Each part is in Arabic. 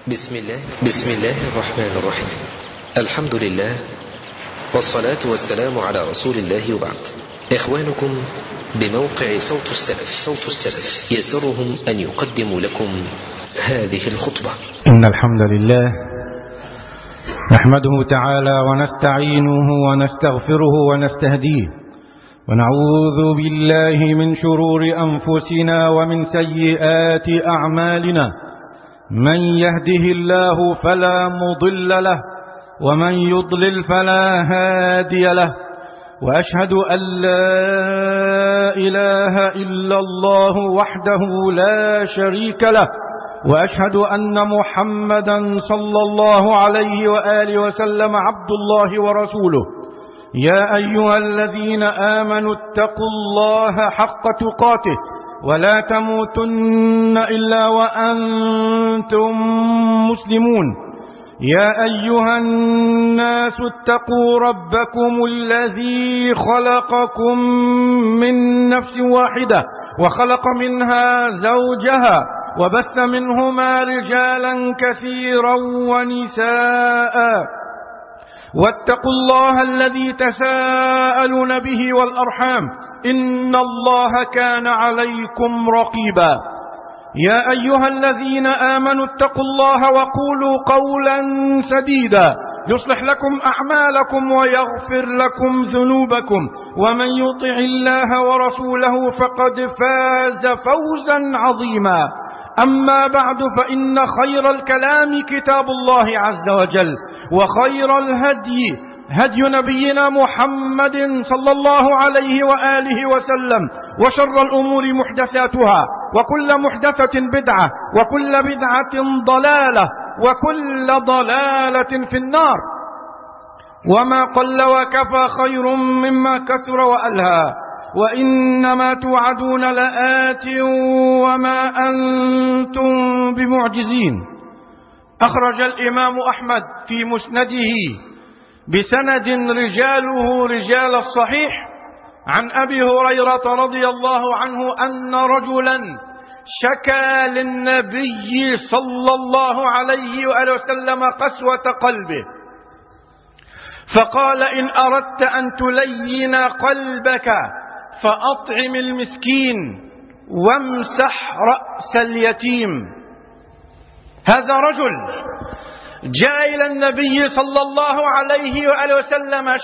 بسم الله الرحمن الرحيم. الحمد لله والصلاة والسلام على رسول الله وبعد. إخوانكم بموقع صوت السلف يسرهم أن يقدموا لكم هذه الخطبة. إن الحمد لله نحمده تعالى ونستعينه ونستغفره ونستهديه، ونعوذ بالله من شرور أنفسنا ومن سيئات أعمالنا. من يهده الله فلا مضل له، ومن يضلل فلا هادي له، وأشهد أن لا إله إلا الله وحده لا شريك له، وأشهد أن محمدا صلى الله عليه وآله وسلم عبد الله ورسوله. يا أيها الذين آمنوا اتقوا الله حق تقاته ولا تموتن إلا وأنتم مسلمون. يا أيها الناس اتقوا ربكم الذي خلقكم من نفس واحدة وخلق منها زوجها وبث منهما رجالا كثيرا ونساء، واتقوا الله الذي تساءلون به والأرحام إن الله كان عليكم رقيبا. يا أيها الذين آمنوا اتقوا الله وقولوا قولا سديدا يصلح لكم أعمالكم ويغفر لكم ذنوبكم، ومن يطع الله ورسوله فقد فاز فوزا عظيما. أما بعد، فإن خير الكلام كتاب الله عز وجل، وخير الهدي هدي نبينا محمد صلى الله عليه وآله وسلم، وشر الأمور محدثاتها، وكل محدثة بدعة، وكل بدعة ضلالة، وكل ضلالة في النار. وما قل وكفى خير مما كثر وألهى، وإنما توعدون لآت وما أنتم بمعجزين. أخرج الإمام أحمد في مسنده بسند رجاله رجال الصحيح عن أبي هريرة رضي الله عنه أن رجلا شكى للنبي صلى الله عليه وآله وسلم قسوة قلبه، فقال: إن أردت أن تلين قلبك فأطعم المسكين وامسح رأس اليتيم. هذا رجل جاء إلى النبي صلى الله عليه وآله وسلم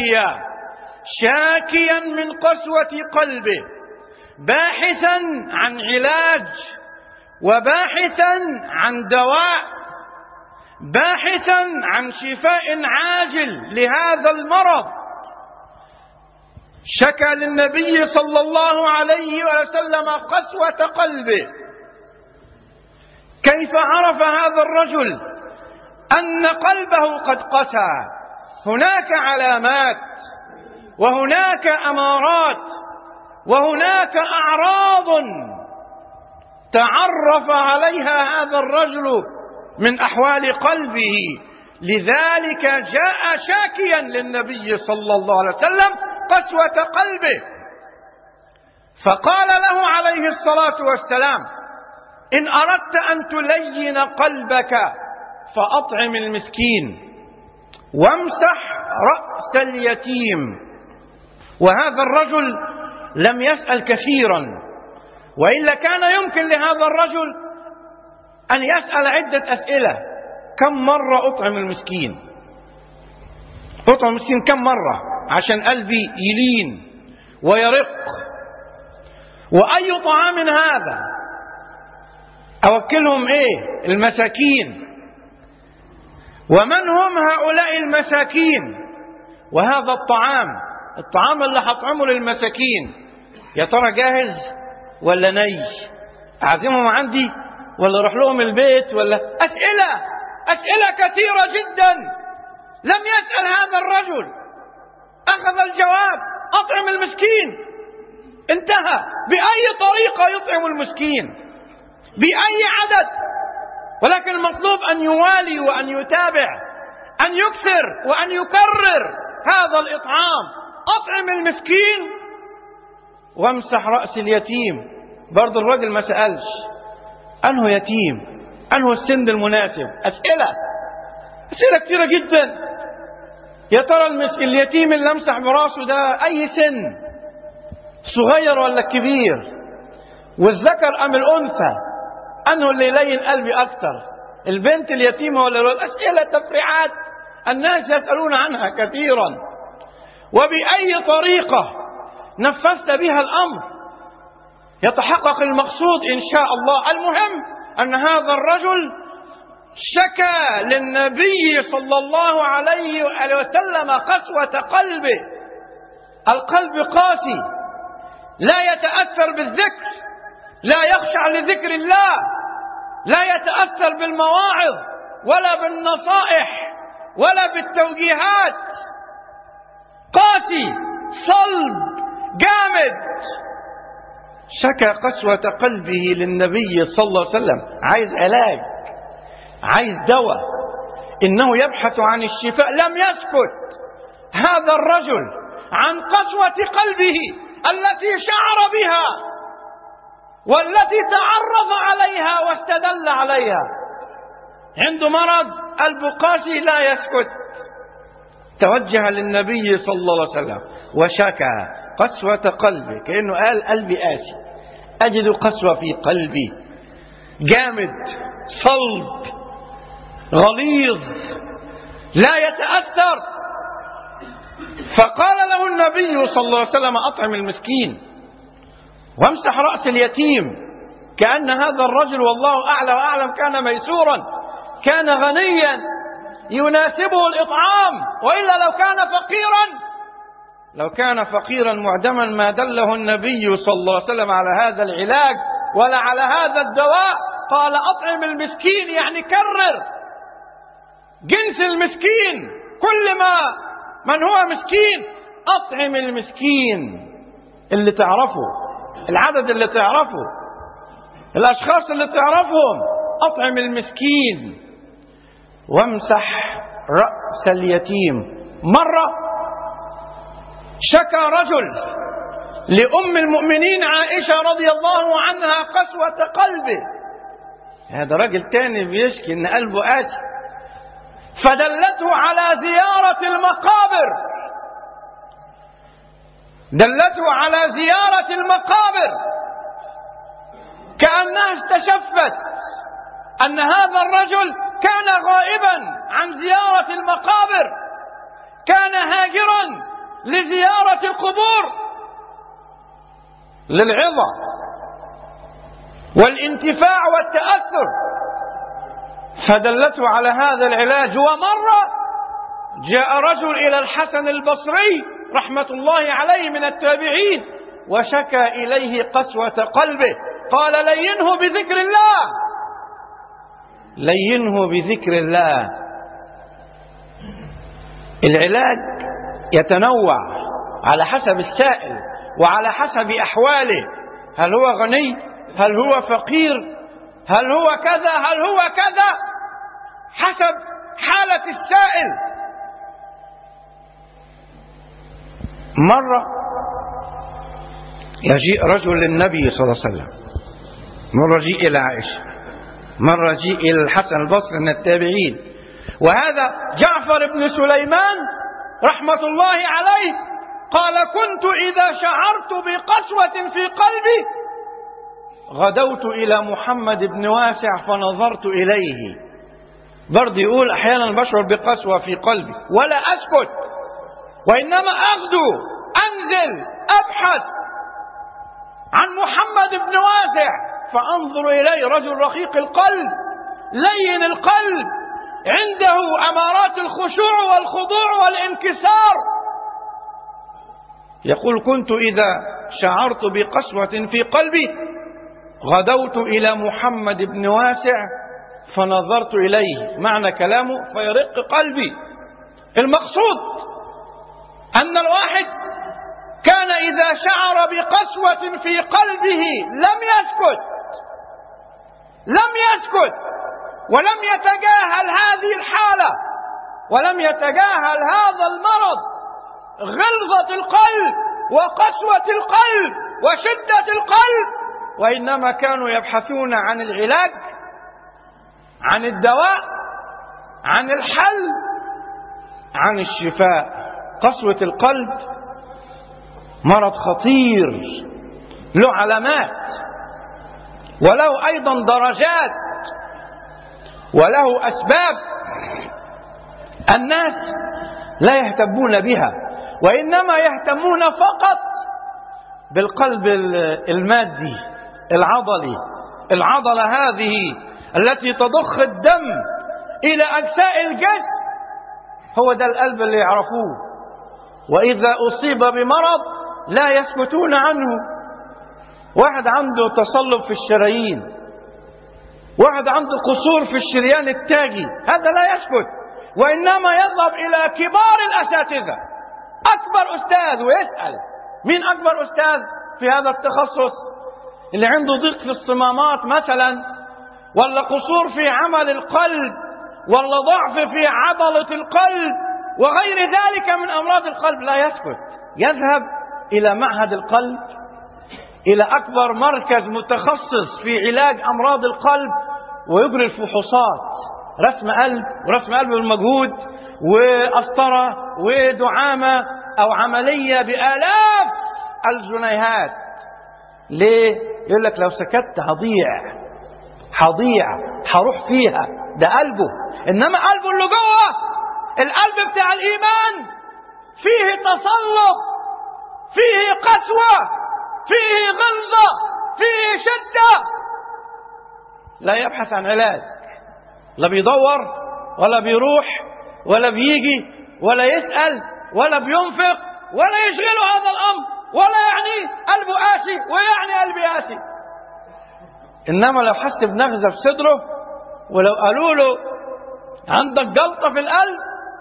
شاكيا من قسوة قلبه، باحثا عن علاج، وباحثا عن دواء، باحثا عن شفاء عاجل لهذا المرض. شكى للنبي صلى الله عليه وسلم قسوة قلبه. كيف عرف هذا الرجل أن قلبه قد قسى؟ هناك علامات، وهناك أمارات، وهناك أعراض تعرف عليها هذا الرجل من أحوال قلبه. لذلك جاء شاكيا للنبي صلى الله عليه وسلم قسوة قلبه، فقال له عليه الصلاة والسلام: إن أردت أن تلين قلبك فأطعم المسكين وامسح رأس اليتيم. وهذا الرجل لم يسأل كثيرا، وإلا كان يمكن لهذا الرجل أن يسأل عدة أسئلة: كم مرة أطعم المسكين؟ أطعم المسكين كم مرة عشان قلبي يلين ويرق؟ وأي طعام هذا؟ أوكلهم إيه؟ المساكين. ومن هم هؤلاء المساكين؟ وهذا الطعام اللي هطعمه للمساكين يا ترى جاهز ولا ني؟ أعزمهم عندي ولا أروح لهم البيت؟ ولا أسئلة كثيرة جدا. لم يسأل هذا الرجل، أخذ الجواب: أطعم المسكين. انتهى. بأي طريقة يطعم المسكين؟ بأي عدد؟ ولكن المطلوب أن يوالي وأن يتابع، أن يكثر وأن يكرر هذا الإطعام. أطعم المسكين وامسح رأس اليتيم. برضو الرجل ما سألش أنه يتيم، أنه السن المناسب؟ أسئلة كثيرة جدا. يا ترى اليتيم اللي امسح براسه ده أي سن؟ صغير ولا كبير؟ والذكر أم الأنثى؟ أنه اللي يلين قلبي أكثر، البنت اليتيمة ولا الولد؟ أسئلة تفريعات الناس يسألون عنها كثيرا. وبأي طريقة نفذت بها الأمر يتحقق المقصود إن شاء الله. المهم أن هذا الرجل شكى للنبي صلى الله عليه وسلم قسوة قلبه. القلب قاسي، لا يتأثر بالذكر، لا يخشع لذكر الله، لا يتأثر بالمواعظ ولا بالنصائح ولا بالتوجيهات. قاسي، صلب، جامد. شكى قسوة قلبه للنبي صلى الله عليه وسلم. عايز علاج، عايز دواء، إنه يبحث عن الشفاء. لم يسكت هذا الرجل عن قسوة قلبه التي شعر بها والتي تعرض عليها واستدل عليها. عنده مرض، قلبه قاسي، لا يسكت. توجه للنبي صلى الله عليه وسلم وشكى قسوة قلبه، كأنه قال قلبي قاسي، أجد قسوة في قلبي، جامد، صلب، غليظ، لا يتأثر. فقال له النبي صلى الله عليه وسلم أطعم المسكين وامسح رأس اليتيم. كأن هذا الرجل والله أعلى وأعلم كان ميسورا، كان غنيا يناسبه الإطعام، وإلا لو كان فقيرا معدما ما دله النبي صلى الله عليه وسلم على هذا العلاج ولا على هذا الدواء. قال أطعم المسكين، يعني كرر جنس المسكين، كل من هو مسكين أطعم المسكين. اللي تعرفه، العدد اللي تعرفه، الأشخاص اللي تعرفهم، أطعم المسكين وامسح رأس اليتيم. مرة شكى رجل لأم المؤمنين عائشة رضي الله عنها قسوة قلبه. هذا رجل تاني بيشكي إن قلبه قاسي، فدلته على زيارة المقابر، دلته على زيارة المقابر، كأنها استشفت أن هذا الرجل كان غائبا عن زيارة المقابر، كان هاجرا لزيارة القبور للعظة والانتفاع والتأثر، فدلته على هذا العلاج. ومرة جاء رجل إلى الحسن البصري رحمة الله عليه من التابعين وشكى إليه قسوة قلبه، قال لينه بذكر الله، لينه بذكر الله. العلاج يتنوع على حسب السائل وعلى حسب أحواله، هل هو غني، هل هو فقير، هل هو كذا، هل هو كذا، حسب حالة السائل. مرة يجيء رجل للنبي صلى الله عليه وسلم، مرة جيء إلى عائشة، مرة جيء إلى الحسن البصري من التابعين. وهذا جعفر بن سليمان رحمة الله عليه قال كنت إذا شعرت بقسوة في قلبي غدوت إلى محمد بن واسع فنظرت إليه. برضه يقول أحيانا بشعر بقسوة في قلبي ولا أسكت، وإنما أغدو أنزل أبحث عن محمد بن واسع فأنظر إليه، رجل رقيق القلب لين القلب، عنده أمارات الخشوع والخضوع والانكسار. يقول كنت إذا شعرت بقسوة في قلبي غدوت إلى محمد بن واسع فنظرت إليه. معنى كلامه فيرق قلبي. المقصود أن الواحد كان إذا شعر بقسوة في قلبه لم يسكت ولم يتجاهل هذه الحالة ولم يتجاهل هذا المرض، غلظة القلب وقسوة القلب وشدة القلب، وإنما كانوا يبحثون عن العلاج عن الدواء، عن الحل، عن الشفاء. قسوة القلب مرض خطير له علامات، وله أيضا درجات، وله أسباب الناس لا يهتمون بها، وإنما يهتمون فقط بالقلب المادي العضلي. العضلة هذه التي تضخ الدم إلى أجزاء الجسم هو ده القلب اللي يعرفوه، وإذا أصيب بمرض لا يسكتون عنه. واحد عنده تصلب في الشرايين، واحد عنده قصور في الشريان التاجي، هذا لا يسكت، وإنما يذهب إلى كبار الأساتذة، أكبر أستاذ، ويسأل مين أكبر أستاذ في هذا التخصص، اللي عنده ضيق في الصمامات مثلا، ولا قصور في عمل القلب، ولا ضعف في عضلة القلب، وغير ذلك من أمراض القلب. لا يسكت، يذهب إلى معهد القلب، إلى أكبر مركز متخصص في علاج أمراض القلب، ويجري الفحوصات، رسم قلب ورسم قلب بالمجهود، وقسطرة ودعامة أو عملية بآلاف الجنيهات. ليه؟ يقول لك لو سكت هضيع، هروح فيها. ده قلبه، إنما قلبه اللي جوه، القلب بتاع الإيمان، فيه تصلب، فيه قسوة، فيه غلظة، فيه شدة. لا يبحث عن علاج، لا بيدور ولا بيروح ولا بيجي ولا يسأل ولا بينفق ولا يشغله هذا الأمر، ولا يعني قلبه قاسي ويعني قلبي قاسي. إنما لو حس بنغزة في صدره، ولو قالوا له عندك جلطة في القلب،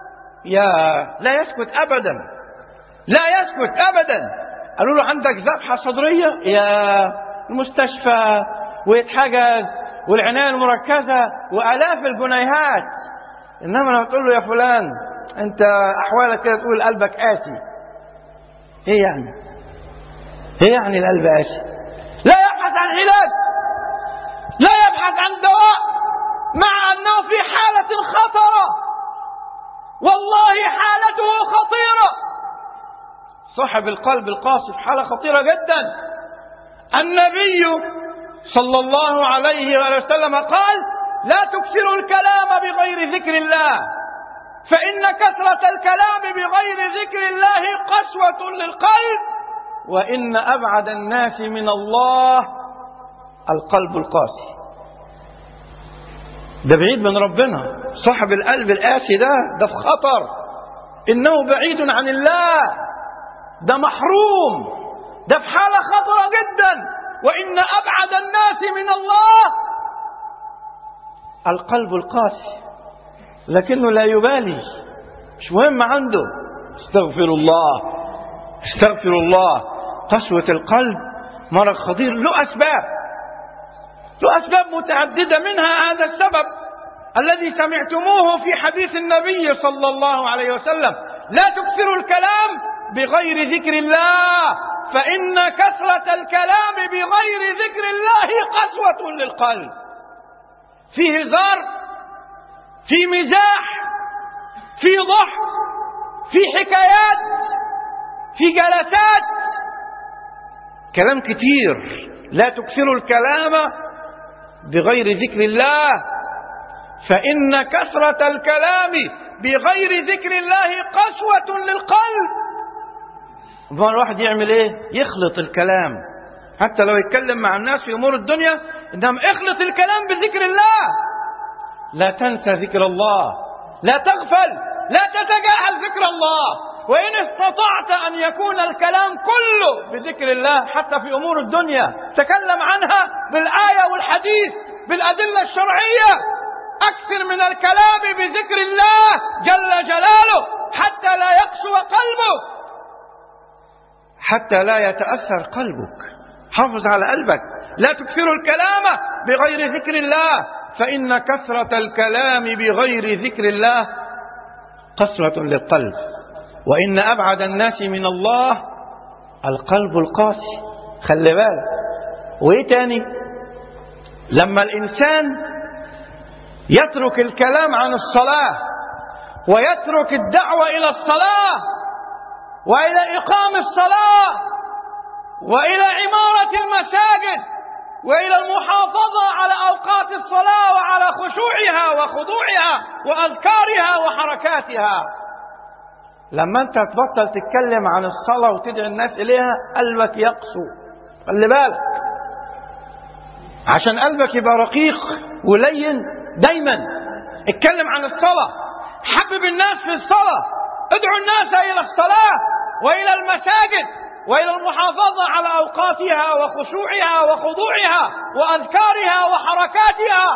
لا يسكت أبدا، لا يسكت أبدا. قالوا له عندك ذبحة صدرية، يا المستشفى ويتحجز والعناية المركزة وآلاف الجنيهات. إنما لو تقول له يا فلان أنت أحوالك كده، تقول قلبك قاسي، إيه يعني القلب قاسي؟ لا يبحث عن علاج، لا يبحث عن دواء، مع أنه في حالة خطرة، والله حالته خطيرة. صاحب القلب القاسي في حالة خطيرة جدا. النبي صلى الله عليه وسلم قال: لا تكثروا الكلام بغير ذكر الله، فإن كثرة الكلام بغير ذكر الله قسوة للقلب، وإن أبعد الناس من الله القلب القاسي. ده بعيد من ربنا، صاحب القلب القاسي ده في خطر، إنه بعيد عن الله، ده محروم، ده في حالة خطرة جدا. وإن أبعد الناس من الله القلب القاسي، لكنه لا يبالي، مش مهم عنده. استغفر الله، استغفر الله. قسوة القلب مرض خطير، له أسباب متعددة، منها هذا السبب الذي سمعتموه في حديث النبي صلى الله عليه وسلم: لا تكثروا الكلام بغير ذكر الله، فإن كثرة الكلام بغير ذكر الله قسوة للقلب. في هزار، في مزاح، في ضحك، في حكايات، في جلسات، كلام كتير. لا تكثروا الكلام بغير ذكر الله، فإن كثرة الكلام بغير ذكر الله قسوة للقلب. الواحد يعمل ايه؟ يخلط الكلام، حتى لو يتكلم مع الناس في امور الدنيا، انما اخلط الكلام بذكر الله. لا تنسى ذكر الله، لا تغفل، لا تتجاهل ذكر الله. وإن استطعت أن يكون الكلام كله بذكر الله حتى في أمور الدنيا، تكلم عنها بالآية والحديث بالأدلة الشرعية. أكثر من الكلام بذكر الله جل جلاله حتى لا يقسو قلبك، حتى لا يتأثر قلبك. حافظ على قلبك. لا تكثروا الكلام بغير ذكر الله، فإن كثرة الكلام بغير ذكر الله قسوة للقلب، وإن أبعد الناس من الله القلب القاسي. خلي بالك. وإيه تاني؟ لما الإنسان يترك الكلام عن الصلاة ويترك الدعوة إلى الصلاة وإلى إقام الصلاة وإلى عمارة المساجد وإلى المحافظة على أوقات الصلاة وعلى خشوعها وخضوعها وأذكارها وحركاتها. لما أنت تبطل تتكلم عن الصلاة وتدعي الناس إليها قلبك يقسو. خلي بالك، عشان قلبك يبقى رقيق ولين دايما اتكلم عن الصلاة، حبب الناس في الصلاة، ادعو الناس إلى الصلاة وإلى المساجد وإلى المحافظة على أوقاتها وخشوعها وخضوعها وأذكارها وحركاتها.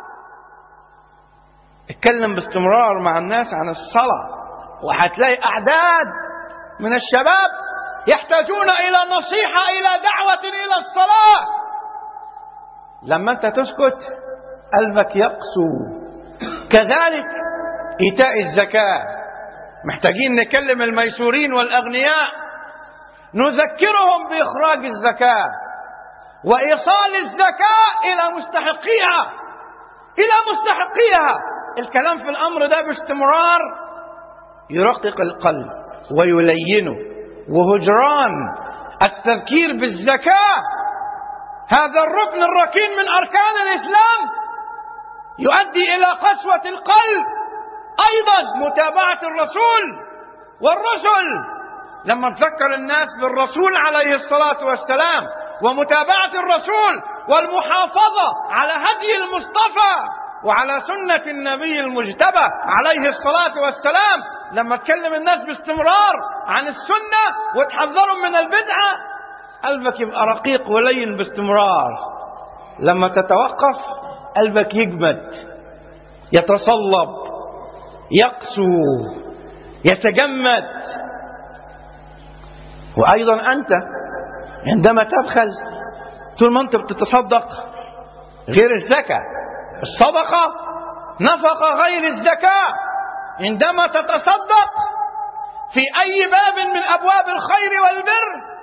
اتكلم باستمرار مع الناس عن الصلاة، وهتلاقي أعداد من الشباب يحتاجون إلى نصيحة، إلى دعوة إلى الصلاة. لما أنت تسكت قلبك يقسو. كذلك إيتاء الزكاة، محتاجين نكلم الميسورين والأغنياء، نذكرهم بإخراج الزكاة وإيصال الزكاة إلى مستحقيها، إلى مستحقيها. الكلام في الأمر ده باستمرار يرقق القلب ويلينه. وهجران التذكير بالزكاة، هذا الركن الركين من أركان الإسلام، يؤدي إلى قسوة القلب. أيضا متابعة الرسول والرسل، لما نذكر الناس بالرسول عليه الصلاة والسلام ومتابعة الرسول والمحافظة على هدي المصطفى وعلى سنة النبي المجتبى عليه الصلاة والسلام، لما تكلم الناس باستمرار عن السنة وتحذرهم من البدعة، قلبك يبقى رقيق ولين باستمرار. لما تتوقف قلبك يجمد، يتصلب، يقسو، يتجمد. وأيضا أنت عندما تبخل، طول ما أنت بتتصدق، غير الزكاة، الصدقة نفقة غير الزكاة. عندما تتصدق في أي باب من أبواب الخير والبر،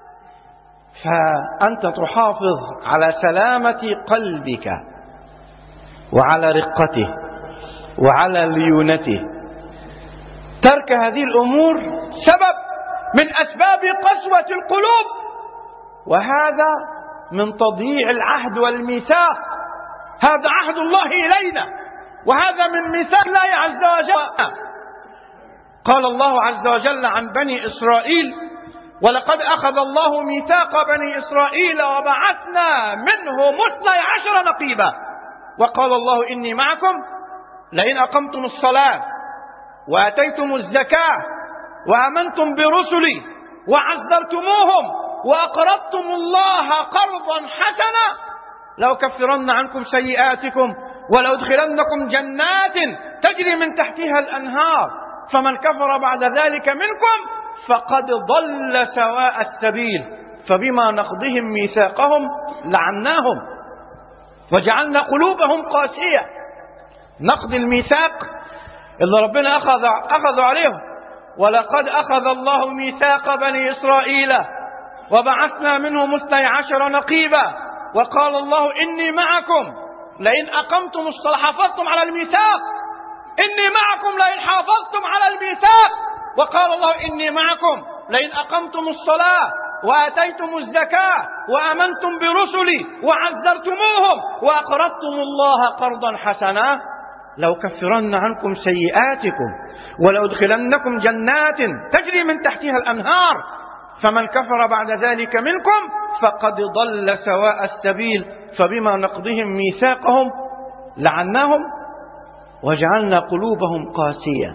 فأنت تحافظ على سلامة قلبك وعلى رقته وعلى ليونته. ترك هذه الأمور سبب من أسباب قسوة القلوب، وهذا من تضييع العهد والميثاق. هذا عهد الله إلينا، وهذا من ميثاق الله عز وجل. قال الله عز وجل عن بني إسرائيل: ولقد أخذ الله ميثاق بني إسرائيل وبعثنا منهم 12 نقيبا، وقال الله: إني معكم لئن أقمتم الصلاة وآتيتم الزكاة وآمنتم برسلي وعزرتموهم وأقرضتم الله قرضا حسنا لأكفرن عنكم سيئاتكم ولأدخلنكم جنات تجري من تحتها الأنهار فمن كفر بعد ذلك منكم فقد ضل سواء السبيل فبما نقضهم ميثاقهم لعناهم وجعلنا قلوبهم قاسية. نقض الميثاق اللي ربنا أخذ عليهم: ولقد أخذ الله ميثاق بني إسرائيل وبعثنا منهم 12 نقيبا، وقال الله: إني معكم لئن أقمتم الصلاة. حافظتم على الميثاق، إني معكم لئن حافظتم على الميثاق. وقال الله: إني معكم لئن أقمتم الصلاة وآتيتم الزكاة وآمنتم برسلي وعزرتموهم وأقرضتم الله قرضا حسنا لأكفرن عنكم سيئاتكم ولأدخلنكم جنات تجري من تحتها الأنهار فمن كفر بعد ذلك منكم فقد ضل سواء السبيل فبما نقضهم ميثاقهم لعناهم وجعلنا قلوبهم قاسية.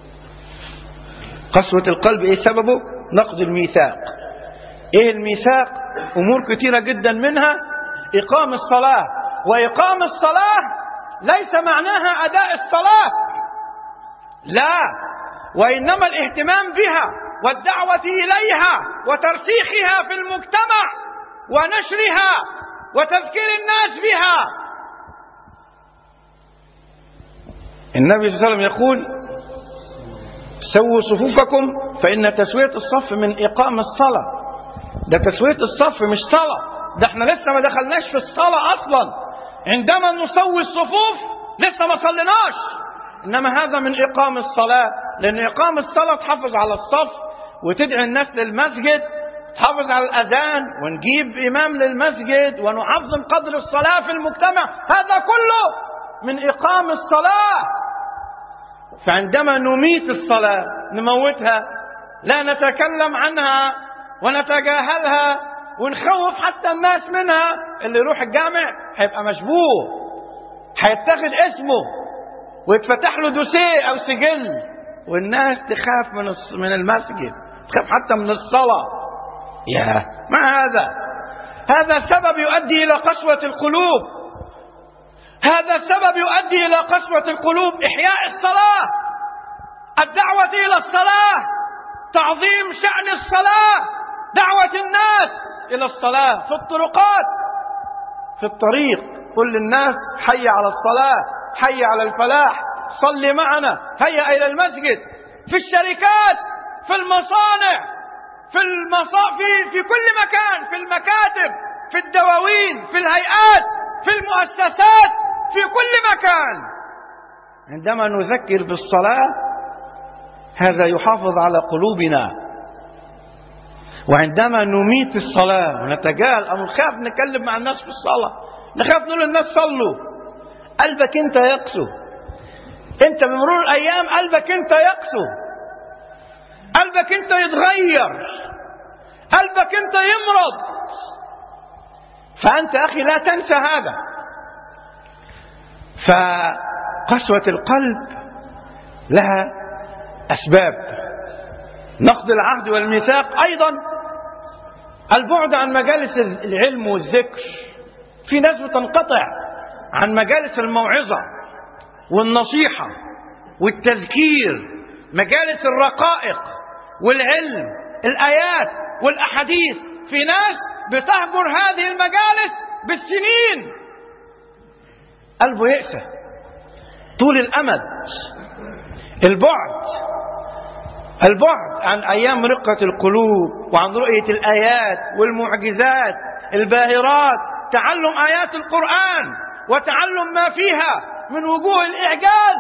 قسوة القلب ايه سببه؟ نقض الميثاق. ايه الميثاق؟ امور كثيرة جدا، منها اقام الصلاة. واقام الصلاة ليس معناها اداء الصلاة، لا، وانما الاهتمام بها والدعوة اليها وترسيخها في المجتمع ونشرها وتذكير الناس بها. النبي صلى الله عليه وسلم يقول: سووا صفوفكم فإن تسوية الصف من إقام الصلاة. ده تسوية الصف مش صلاة، ده احنا لسه ما دخلناش في الصلاة أصلا. عندما نسوي الصفوف لسه ما صليناش. إنما هذا من إقام الصلاة، لأن إقام الصلاة تحافظ على الصف وتدعي الناس للمسجد، تحافظ على الأذان ونجيب إمام للمسجد ونعظم قدر الصلاة في المجتمع، هذا كله من إقام الصلاة. فعندما نميت الصلاة نموتها، لا نتكلم عنها ونتجاهلها ونخوف حتى الناس منها، اللي يروح الجامع هيبقى مشبوه، هيتاخد اسمه ويتفتح له دوسيه أو سجل، والناس تخاف من المسجد، تخاف حتى من الصلاة. يا ما هذا سبب يؤدي إلى قسوة القلوب، هذا سبب يؤدي إلى قسوة القلوب. إحياء الصلاة، الدعوة إلى الصلاة، تعظيم شأن الصلاة، دعوة الناس إلى الصلاة في الطرقات، في الطريق، قل للناس حي على الصلاة، حي على الفلاح، صل معنا، هيا إلى المسجد، في الشركات، في المصانع، في كل مكان، في المكاتب، في الدواوين، في الهيئات، في المؤسسات، في كل مكان. عندما نذكر بالصلاة هذا يحافظ على قلوبنا. وعندما نميت الصلاة ونتجاهل أو نخاف نتكلم مع الناس في الصلاة، نخاف نقول للناس صلوا، قلبك أنت يقسو، أنت بمرور الأيام قلبك أنت يقسو، قلبك أنت يتغير، قلبك أنت يمرض. فأنت أخي لا تنسى هذا. فقسوة القلب لها أسباب، نقض العهد والميثاق، أيضا البعد عن مجالس العلم والذكر. في ناس بتنقطع عن مجالس الموعظة والنصيحة والتذكير، مجالس الرقائق والعلم، الآيات والأحاديث. في ناس بتهجر هذه المجالس بالسنين، قلبه يأسى، طول الأمد، البعد عن أيام رقة القلوب وعن رؤية الآيات والمعجزات الباهرات، تعلم آيات القرآن وتعلم ما فيها من وجوه الإعجاز.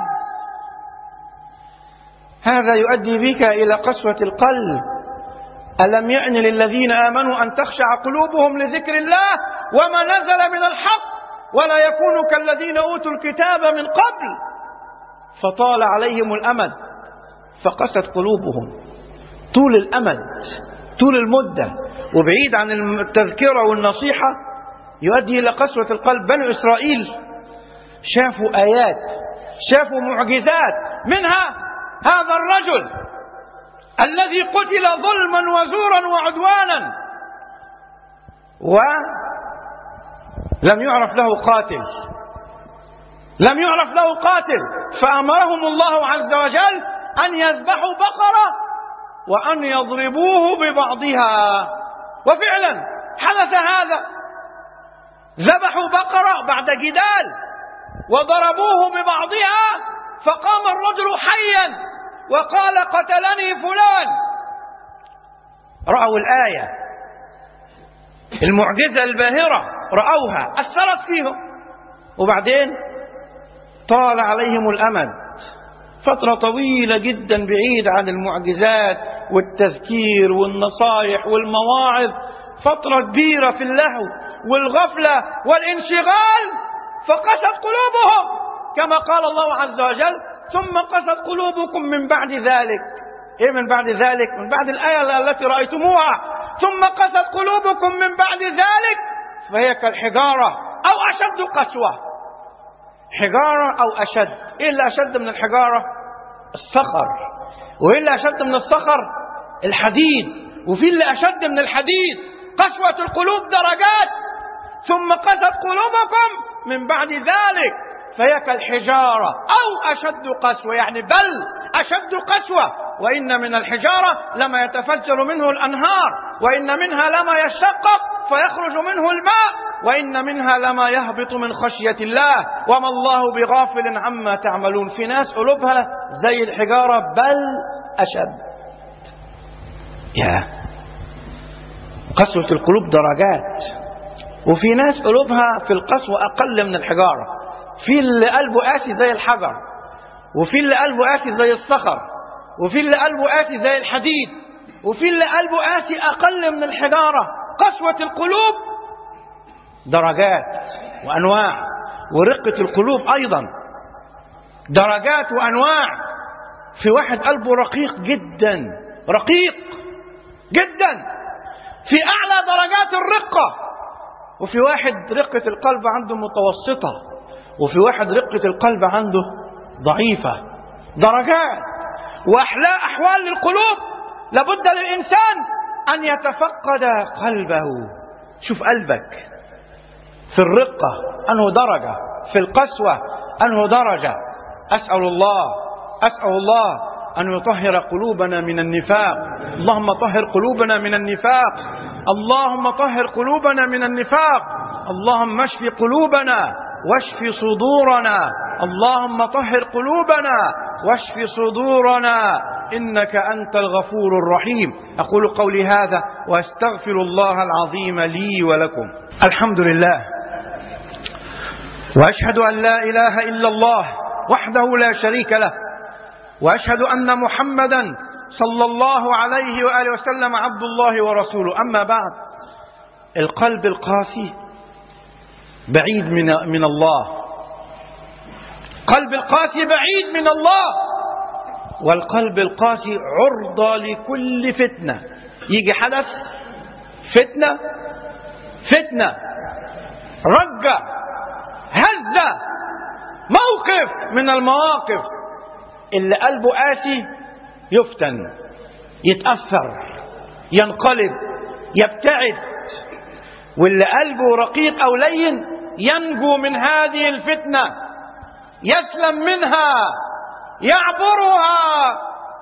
هذا يؤدي بك إلى قسوة القلب. ألم يأن للذين آمنوا أن تخشع قلوبهم لذكر الله وما نزل من الحق ولا يكونوا كالذين أوتوا الكتاب من قبل فطال عليهم الأمد فقست قلوبهم. طول الأمد، طول المدة وبعيد عن التذكرة والنصيحة يؤدي إلى قسوة القلب. بنو إسرائيل شافوا آيات، شافوا معجزات، منها هذا الرجل الذي قتل ظلما وزورا وعدوانا ولم يعرف له قاتل، فأمرهم الله عز وجل أن يذبحوا بقرة وأن يضربوه ببعضها، وفعلا حدث هذا. ذبحوا بقرة بعد جدال وضربوه ببعضها، فقام الرجل حيا وقال قتلني فلان. رأوا الآية، المعجزة الباهرة، رأوها، أثرت فيهم، وبعدين طال عليهم الأمد، فترة طويلة جدا بعيد عن المعجزات والتذكير والنصائح والمواعظ، فترة كبيرة في اللهو والغفلة والانشغال، فقست قلوبهم كما قال الله عز وجل ثم قست قلوبكم من بعد ذلك. إيه من بعد ذلك؟ من بعد الآية التي رأيتموها. ثم قست قلوبكم من بعد ذلك فهي كالحجارة أو أشد قسوة. حجارة أو أشد. إيه اللي أشد من الحجارة؟ الصخر. وإيه اللي أشد من الصخر؟ الحديد. وفي اللي أشد من الحديد. قسوة القلوب درجات. ثم قست قلوبكم من بعد ذلك فهي كالحجارة أو أشد قسوة، يعني بل أشد قسوة. وإن من الحجارة لما يتفجر منه الأنهار، وإن منها لما يشقق فيخرج منه الماء، وإن منها لما يهبط من خشية الله وما الله بغافل عما تعملون. في ناس قلوبها زي الحجارة بل أشد. قسوة القلوب درجات، وفي ناس قلوبها في القسوة أقل من الحجارة. في اللي قلبه قاسي زي الحجر، وفي اللي قلبه قاسي زي الصخر، وفي اللي قلبه قاسي زي الحديد، وفي اللي قلبه قاسي أقل من الحجارة. قسوة القلوب درجات وأنواع، ورقة القلوب أيضا درجات وأنواع. في واحد قلبه رقيق جدا، رقيق جدا في أعلى درجات الرقة، وفي واحد رقة القلب عنده متوسطة، وفي واحد رقة القلب عنده ضعيفة. درجات وأحلى أحوال للقلوب. لابد للإنسان أن يتفقد قلبه. شوف قلبك في الرقة أنه درجة، في القسوة أنه درجة. أسأل الله أن يطهر قلوبنا من النفاق. اللهم طهر قلوبنا من النفاق، اللهم طهر قلوبنا من النفاق. اللهم اشف قلوبنا واشف صدورنا، اللهم طهر قلوبنا واشف صدورنا، إنك أنت الغفور الرحيم. أقول قولي هذا وأستغفر الله العظيم لي ولكم. الحمد لله، وأشهد أن لا إله إلا الله وحده لا شريك له، وأشهد أن محمدا صلى الله عليه وآله وسلم عبد الله ورسوله. أما بعد، القلب القاسي بعيد من الله. قلب القاسي بعيد من الله، والقلب القاسي عرضة لكل فتنة. يجي حدث فتنة رجة هزة موقف من المواقف، اللي قلبه قاسي يفتن، يتأثر، ينقلب، يبتعد. واللي قلبه رقيق أو لين ينجو من هذه الفتنة، يسلم منها، يعبرها.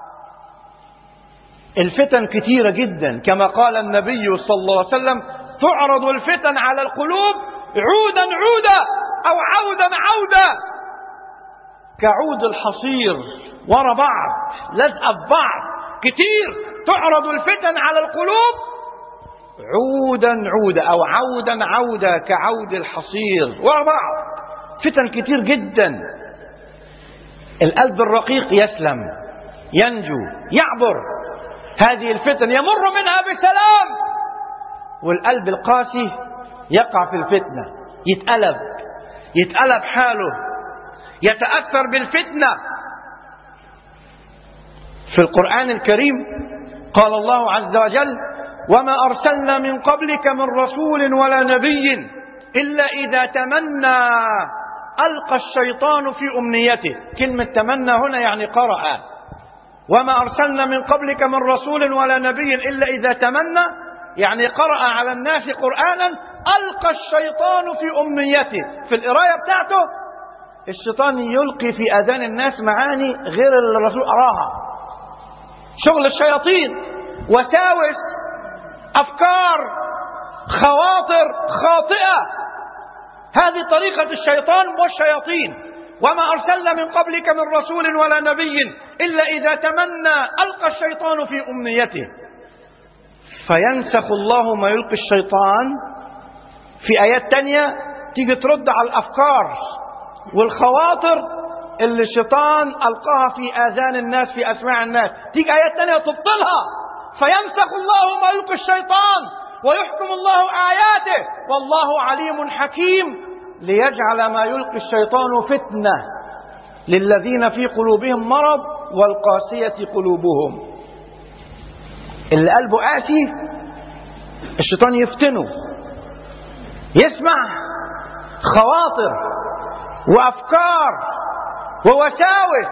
الفتن كثيرة جدا، كما قال النبي صلى الله عليه وسلم: تعرض الفتن على القلوب عودا عودا أو عودا عودا، كعود الحصير ورا بعض، لازقة في بعض كتير. تعرض الفتن على القلوب عودا عودا أو عودا عودا، كعود الحصير ورا بعض. فتن كتير جدا. القلب الرقيق يسلم، ينجو، يعبر هذه الفتن، يمر منها بسلام. والقلب القاسي يقع في الفتنة، يتقلب حاله، يتأثر بالفتنة. في القرآن الكريم قال الله عز وجل: وما أرسلنا من قبلك من رسول ولا نبي إلا إذا تمنى ألقى الشيطان في أمنيته. كلمة تمنى هنا يعني قرأ. وما أرسلنا من قبلك من رسول ولا نبي إلا إذا تمنى يعني قرأ على الناس قرآنا، ألقى الشيطان في أمنيته. في القراية بتاعته الشيطان يلقي في أذان الناس معاني غير اللي الرسول قراها. شغل الشياطين، وساوس، أفكار، خواطر خاطئة. هذه طريقة الشيطان والشياطين. وما أرسلنا من قبلك من رسول ولا نبي إلا إذا تمنى ألقى الشيطان في أمنيته، فينسخ الله ما يلقي الشيطان. في آيات تانية تيجي ترد على الأفكار والخواطر اللي الشيطان ألقاها في آذان الناس، في أسماع الناس. تيجي آيات تانية تبطلها. فينسخ الله ما يلقي الشيطان ويحكم الله آياته والله عليم حكيم، ليجعل ما يلقي الشيطان فتنة للذين في قلوبهم مرض والقاسية قلوبهم. اللي قلبه قاسي الشيطان يفتنه، يسمع خواطر وأفكار ووساوس،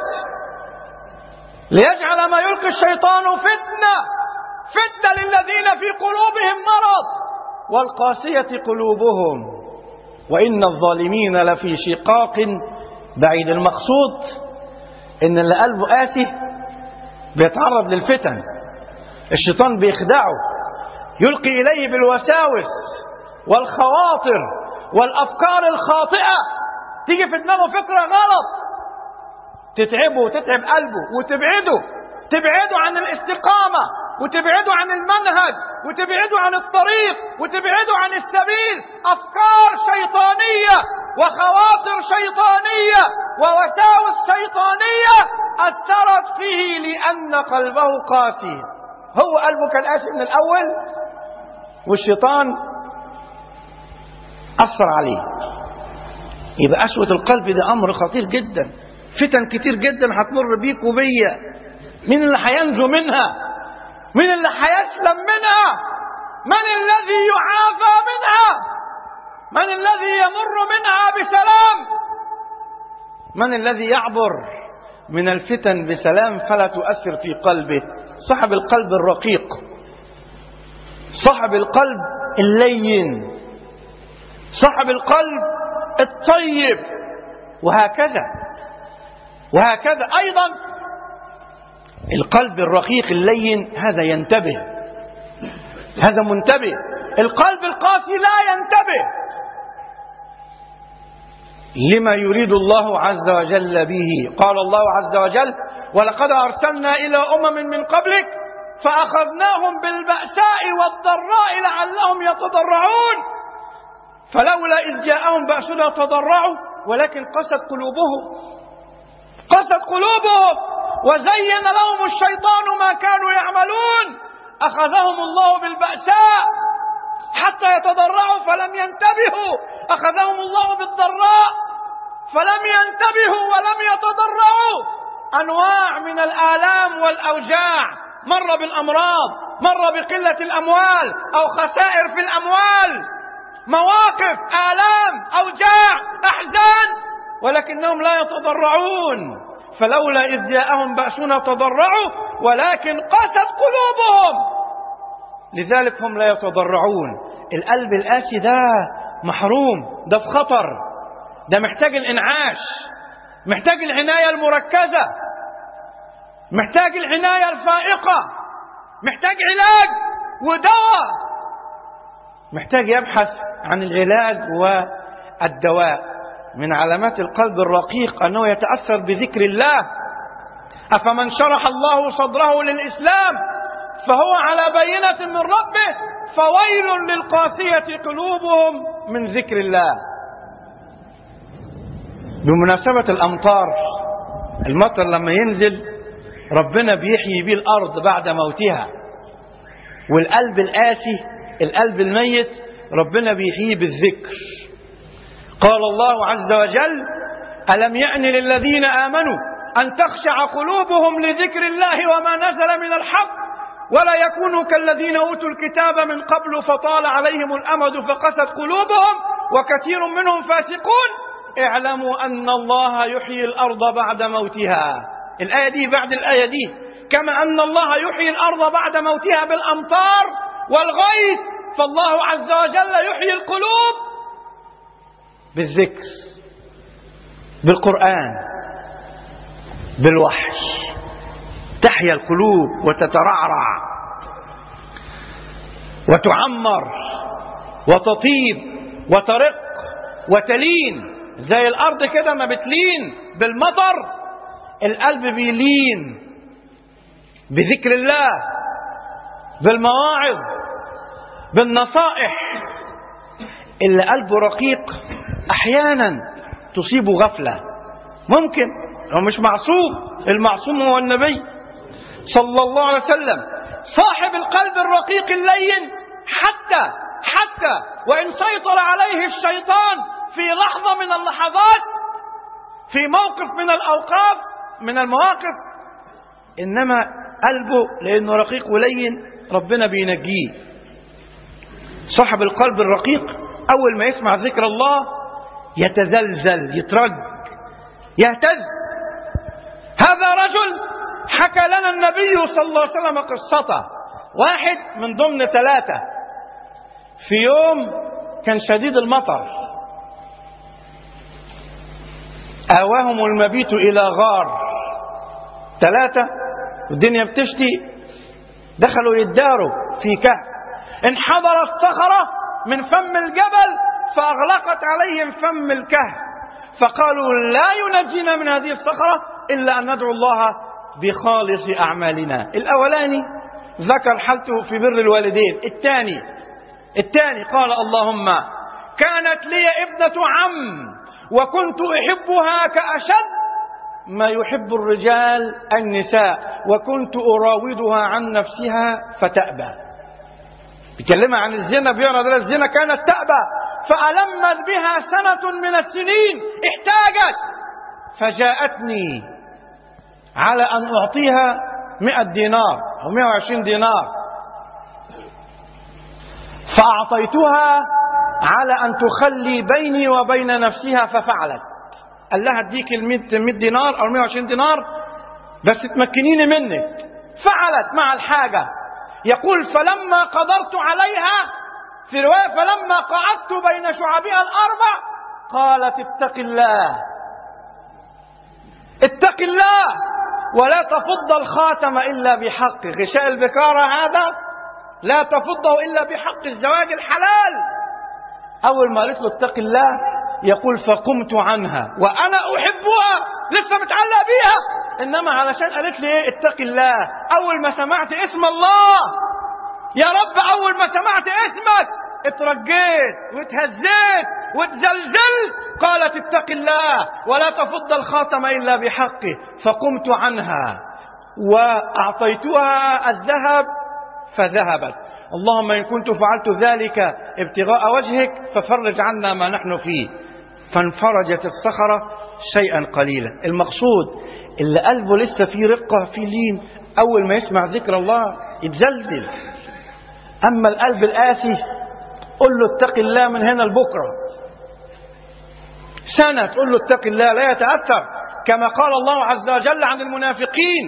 ليجعل ما يلقي الشيطان فتنة للذين في قلوبهم مرض والقاسية قلوبهم وإن الظالمين لفي شقاق بعيد. المقصود إن اللي قلبه قاسي بيتعرض للفتن، الشيطان بيخدعه، يلقي إليه بالوساوس والخواطر والأفكار الخاطئة. تيجي في دماغه فكرة غلط تتعبه وتتعب قلبه تبعده عن الاستقامة، وتبعده عن المنهج، وتبعده عن الطريق، وتبعده عن السبيل. أفكار شيطانية وخواطر شيطانية ووساوس شيطانية أثرت فيه لأن قلبه قاسي. هو قلبه كان قاسي من الأول والشيطان أثر عليه. يبقى قسوة القلب ده أمر خطير جدا، فتن كتير جدا هتمر بيك وبيا. مين اللي هينجو منها؟ مين اللي هيسلم منها؟ من الذي يعافى منها؟ من الذي يمر منها بسلام؟ من الذي يعبر من الفتن بسلام فلا تؤثر في قلبه؟ صاحب القلب الرقيق، صاحب القلب اللين، صاحب القلب الطيب. وهكذا أيضا القلب الرقيق اللين هذا ينتبه، هذا منتبه. القلب القاسي لا ينتبه لما يريد الله عز وجل به. قال الله عز وجل: ولقد أرسلنا إلى من قبلك فأخذناهم بالبأساء والضراء لعلهم يتضرعون فلولا إذ جاءهم بأسنا تضرعوا ولكن قست قلوبهم وزين لهم الشيطان ما كانوا يعملون أخذهم الله بالبأساء حتى يتضرعوا فلم ينتبهوا، أخذهم الله بالضراء فلم ينتبهوا ولم يتضرعوا. أنواع من الآلام والأوجاع، مر بالأمراض، مر بقلة الأموال أو خسائر في الأموال، مواقف، آلام، أوجاع، أحزان، ولكنهم لا يتضرعون. فلولا إذ جاءهم بأسنا تضرعوا ولكن قست قلوبهم لذلك هم لا يتضرعون. القلب القاسي ده محروم، ده في خطر، ده محتاج الإنعاش، محتاج العناية المركزة، محتاج العناية الفائقة، محتاج علاج ودواء، محتاج يبحث عن العلاج والدواء. من علامات القلب الرقيق أنه يتأثر بذكر الله. أفمن شرح الله صدره للإسلام فهو على بينة من ربه فويل للقاسية قلوبهم من ذكر الله. بمناسبة الأمطار، المطر لما ينزل ربنا بيحيي بيه الأرض بعد موتها، والقلب القاسي، القلب الميت، ربنا بيحييه بالذكر. قال الله عز وجل: ألم يأن للذين آمنوا أن تخشع قلوبهم لذكر الله وما نزل من الحق ولا يكونوا كالذين أوتوا الكتاب من قبل فطال عليهم الأمد فقست قلوبهم وكثير منهم فاسقون اعلموا أن الله يحيي الأرض بعد موتها. الآية دي بعد الآية دي، كما أن الله يحيي الأرض بعد موتها بالأمطار والغيث، فالله عز وجل يحيي القلوب بالذكر، بالقرآن، بالوحي. تحيا القلوب وتترعرع وتعمر وتطيب وترق وتلين زي الأرض كده ما بتلين بالمطر، القلب بيلين بذكر الله، بالمواعظ، بالنصائح. اللي قلبه رقيق أحيانا تصيبه غفلة، ممكن هو مش معصوم، المعصوم هو النبي صلى الله عليه وسلم. صاحب القلب الرقيق اللين حتى وإن سيطر عليه الشيطان في لحظة من اللحظات، في موقف من الأوقات من المواقف، إنما قلبه لأنه رقيق ولين ربنا بينجيه. صاحب القلب الرقيق أول ما يسمع ذكر الله يتزلزل، يترج، يهتز. هذا رجل حكى لنا النبي صلى الله عليه وسلم قصته، واحد من ضمن 3. في يوم كان شديد المطر، آواهم المبيت إلى غار، 3 والدنيا بتشتي، دخلوا يداروا في كهف، انحدرت صخرة من فم الجبل فأغلقت عليهم فم الكهف، فقالوا لا ينجينا من هذه الصخرة إلا أن ندعو الله بخالص أعمالنا. الأولاني ذكر حالته في بر الوالدين، الثاني قال: اللهم كانت لي ابنة عم وكنت أحبها كأشد ما يحب الرجال النساء، وكنت أراودها عن نفسها فتأبى. بيكلمها عن الزنا، بيعرض لها الزنا، كانت تأبى. فألمت بها سنة من السنين، احتاجت، فجاءتني على أن أعطيها 100 دينار أو 120 دينار، فأعطيتها على أن تخلي بيني وبين نفسها، ففعلت. قال لها اديك 100 دينار أو 120 دينار بس تمكنيني منك، فعلت مع الحاجة. يقول فلما قدرت عليها، في رواية فلما قعدت بين شعبها الأربع، قالت اتق الله، اتق الله ولا تفض الخاتم إلا بحق. غشاء البكارة هذا لا تفضه إلا بحق الزواج الحلال. أول ما قالت له اتق الله، يقول فقمت عنها وأنا أحبها، لسه متعلق بيها، إنما علشان قالت لي ايه؟ اتق الله. أول ما سمعت اسم الله يا رب، أول ما سمعت اسمك اترجيت واتهزيت واتزلزلت. قالت اتق الله ولا تفض الخاتم إلا بحقه. فقمت عنها وأعطيتها الذهب فذهبت. اللهم إن كنت فعلت ذلك ابتغاء وجهك ففرج عنا ما نحن فيه. فانفرجت الصخرة شيئا قليلا. المقصود اللي قلبه لسه فيه رقة فيه لين، أول ما يسمع ذكر الله يتزلزل. أما القلب القاسي قل له اتق الله من هنا لبكرة، سنة تقول له اتق الله لا يتأثر. كما قال الله عز وجل عن المنافقين،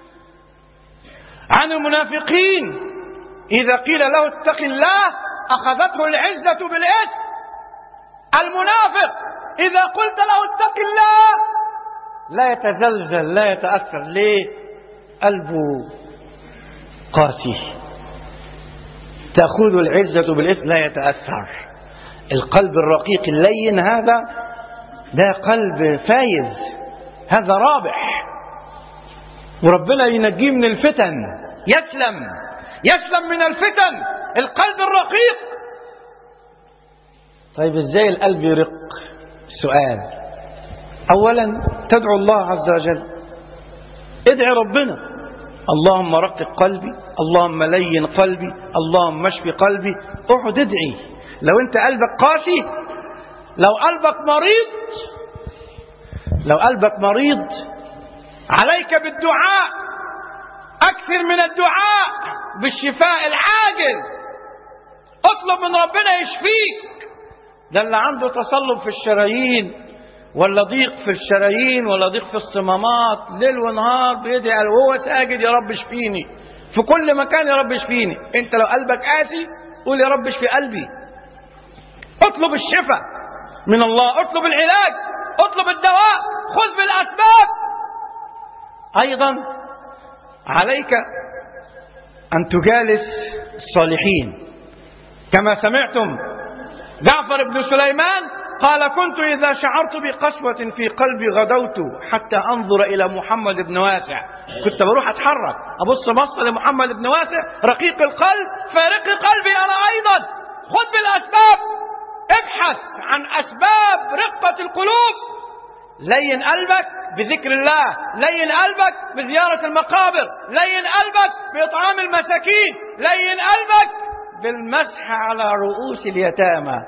عن المنافقين إذا قيل له اتق الله أخذته العزة بالإثم. المنافق إذا قلت له اتق الله لا يتزلزل لا يتأثر. ليه؟ قلبه قاسي. تأخذ العزة بالإثم لا يتأثر. القلب الرقيق اللين هذا ده قلب فايز، هذا رابح، وربنا ينجيه من الفتن، يسلم من الفتن. القلب الرقيق. طيب ازاي القلب يرق؟ سؤال. اولا تدعو الله عز وجل، ادعي ربنا اللهم رقق قلبي، اللهم لين قلبي، اللهم اشفي قلبي. اقعد ادعي. لو انت قلبك قاسي، لو قلبك مريض عليك بالدعاء، اكثر من الدعاء بالشفاء العاجل. اطلب من ربنا يشفيك. ده اللي عنده تصلب في الشرايين ولا ضيق في الشرايين ولا ضيق في الصمامات، ليل ونهار بيدعي وهو ساجد يا رب اشفيني، في كل مكان يا رب اشفيني. انت لو قلبك قاسي قول يا رب اشفي قلبي. اطلب الشفاء من الله، اطلب العلاج، اطلب الدواء، خذ بالاسباب. ايضا عليك ان تجالس الصالحين. كما سمعتم جعفر بن سليمان قال كنت إذا شعرت بقسوة في قلبي غدوت حتى أنظر إلى محمد بن واسع. كنت بروح أتحرك أبص لمحمد بن واسع رقيق القلب فيرق قلبي أنا أيضا. خذ بالأسباب، ابحث عن أسباب رقة القلوب. لين قلبك بذكر الله، لين قلبك بزيارة المقابر، لين قلبك بإطعام المساكين، لين قلبك بالمسح على رؤوس اليتامى.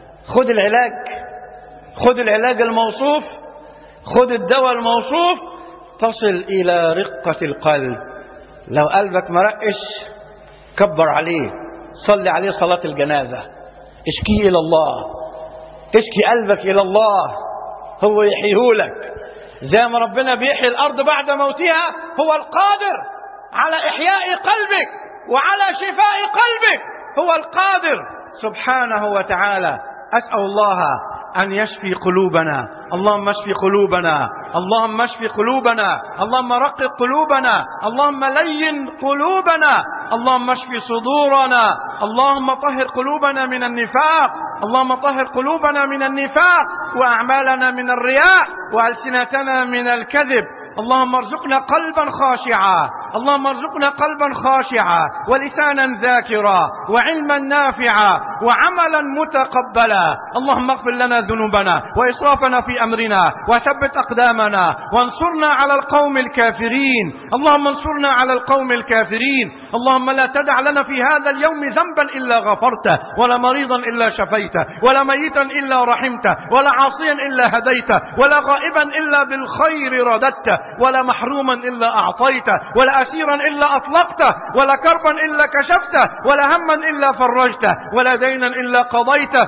خذ العلاج الموصوف، خذ الدواء الموصوف، تصل إلى رقة القلب. لو قلبك مرقش كبر عليه، صلي عليه صلاة الجنازة، اشكي إلى الله، اشكي قلبك إلى الله، هو يحييهولك. زي ما ربنا بيحيي الأرض بعد موتها، هو القادر على إحياء قلبك وعلى شفاء قلبك، هو القادر سبحانه وتعالى. أسأل الله أن يشفي قلوبنا. اللهم اشفي قلوبنا، اللهم اشفي قلوبنا، اللهم رقق قلوبنا، اللهم لين قلوبنا، اللهم اشفي صدورنا، اللهم طهر قلوبنا من النفاق، اللهم طهر قلوبنا من النفاق وأعمالنا من الرياء وألسنتنا من الكذب. اللهم ارزقنا قلبا خاشعا، اللهم ارزقنا قلبا خاشعا ولسانا ذاكرا وعلما نافعا وعملا متقبلا. اللهم اغفر لنا ذنوبنا وإسرافنا في أمرنا وثبت أقدامنا وانصرنا على القوم الكافرين. اللهم انصرنا على القوم الكافرين. اللهم لا تدع لنا في هذا اليوم ذنبا إلا غفرته، ولا مريضا إلا شفيته، ولا ميتا إلا رحمته، ولا عاصيا إلا هديته، ولا غائبا إلا بالخير رددته، ولا محروما إلا أعطيته، ولا أسيرا إلا أطلقته، ولا كربا إلا كشفته، ولا هما إلا فرجته، ولا دينا إلا قضيته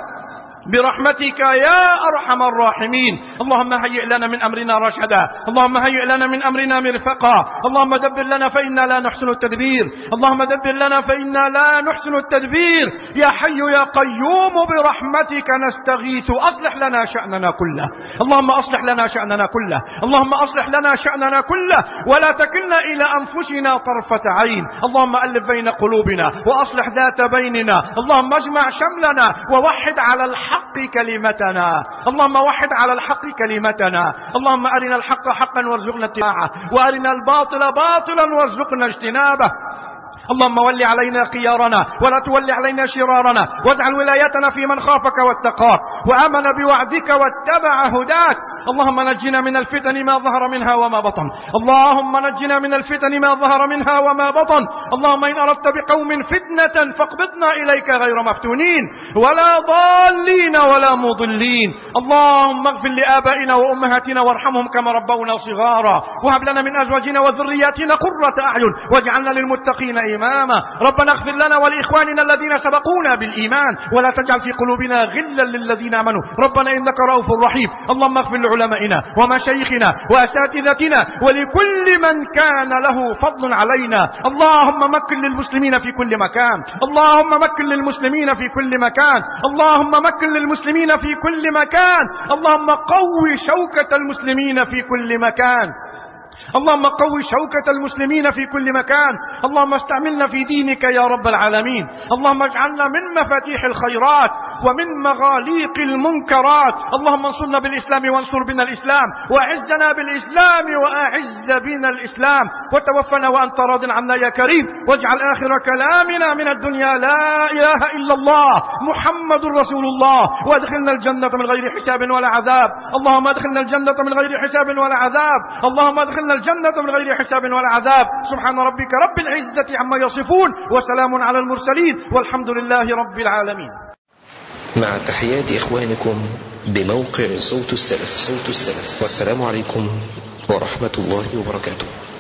برحمتك يا أرحم الراحمين. اللهم هيئ لنا من أمرنا رشدا، اللهم هيئ لنا من أمرنا مرفقا، اللهم دبر لنا فإنا لا نحسن التدبير، اللهم دبر لنا فإنا لا نحسن التدبير. يا حي يا قيوم برحمتك نستغيث، أصلح لنا شأننا كله، اللهم أصلح لنا شأننا كله، اللهم أصلح لنا شأننا كله، ولا تكلنا إلى أنفسنا طرفة عين. اللهم ألف بين قلوبنا وأصلح ذات بيننا، اللهم اجمع شملنا ووحد على الحق كلمتنا، اللهم وحد على الحق كلمتنا. اللهم أرنا الحق حقا وارزقنا اتباعه، وأرنا الباطل باطلا وارزقنا اجتنابه. اللهم ول علينا خيارنا ولا تول علينا شرارنا، واجعل ولايتنا في من خافك واتقاك وآمن بوعدك واتبع هداك. اللهم نجنا من الفتن ما ظهر منها وما بطن، اللهم نجنا من الفتن ما ظهر منها وما بطن. اللهم إن أردت بقوم فتنة فاقبضنا إليك غير مفتونين ولا ضالين ولا مضلين. اللهم اغفر لآبائنا وأمهاتنا وارحمهم كما ربونا صغارا، وهب لنا من أزواجنا وذرياتنا قرة أعين واجعلنا للمتقين إماما. ربنا اغفر لنا ولإخواننا الذين سبقونا بالإيمان ولا تجعل في قلوبنا غلا للذين آمنوا ربنا إنك رؤوف رحيم. اللهم اغفر لعلمائنا ومشايخنا وأساتذتنا ولكل من كان له فضل علينا. اللهم مكن للمسلمين في كل مكان، اللهم مكن للمسلمين في كل مكان، اللهم مكن للمسلمين في كل مكان. اللهم قوي شوكة المسلمين في كل مكان، اللهم قوي شوكة المسلمين في كل مكان. اللهم استعملنا في دينك يا رب العالمين. اللهم اجعلنا من مفاتيح الخيرات ومن مغاليق المنكرات. اللهم انصرنا بالإسلام وانصر بنا الإسلام، وأعزنا بالإسلام وأعز بنا الإسلام، وتوفنا وأنت راض عنا يا كريم. واجعل آخر كلامنا من الدنيا لا إله إلا الله محمد رسول الله، وادخلنا الجنة من غير حساب ولا عذاب. اللهم ادخلنا الجنة من غير حساب ولا عذاب، اللهم ادخلنا الجنة من غير حساب ولا عذاب. سبحان ربك رب العزة عما يصفون، وسلام على المرسلين، والحمد لله رب العالمين. مع تحيات إخوانكم بموقع صوت السلف. والسلام عليكم ورحمة الله وبركاته.